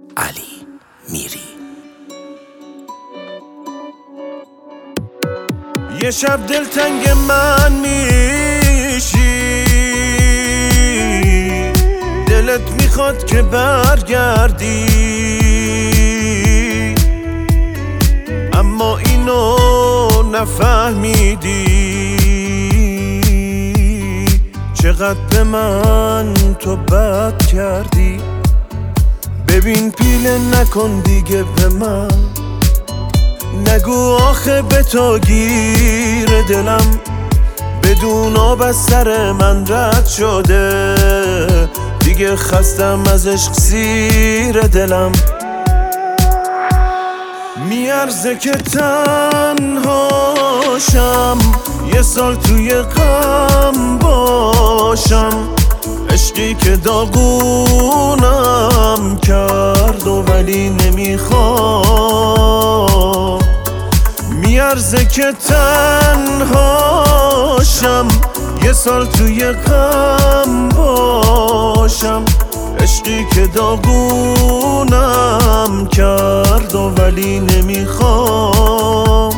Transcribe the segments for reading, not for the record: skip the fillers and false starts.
علی میری. یه شب دلتنگ من میشی، دلت میخواد که برگردی، اما اینو نفهمیدی چقدر به من تو بد کردی. ببین پیله نکن دیگه به من، نگو آخه به تو گیر دلم، بدون آب از سر من رد شده، دیگه خستم از عشق سیر دلم. میارزه که تنهاشم، یه سال توی غم باشم، عشقی که داغونم کرد و ولی نمیخوام. میارزه که تنهاشم، یه سال توی غم باشم، عشقی که داغونم کرد و ولی نمیخوام.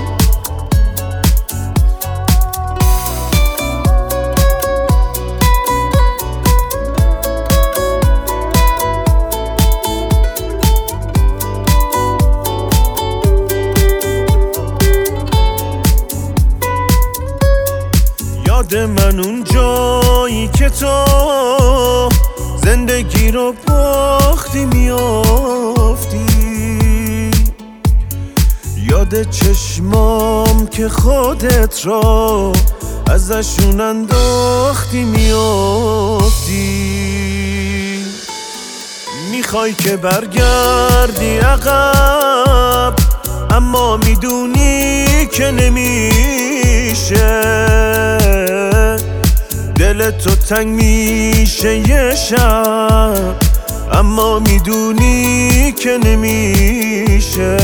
یاد من اون جایی که تو زندگی رو باختی میافتی، یاد چشمام که خودت را ازشون انداختی میافتی. میخوای که برگردی عقب، اما میدونی که نمیشه، دلت تو تنگ میشه یه شب، اما میدونی که نمیشه.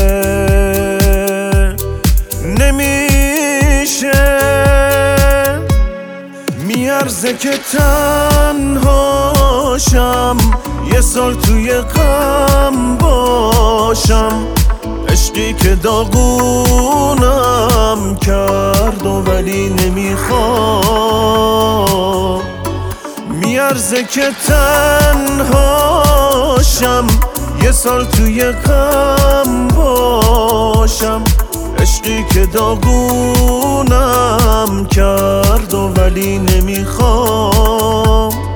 میارزه که تنهاشم، یه سال توی غم باشم، عشقی که داغونم کرد و ولی نمیخوام. میارزه که تنهاشم، یه سال توی غم باشم، عشقی که داغونم کرد و ولی نمیخوام.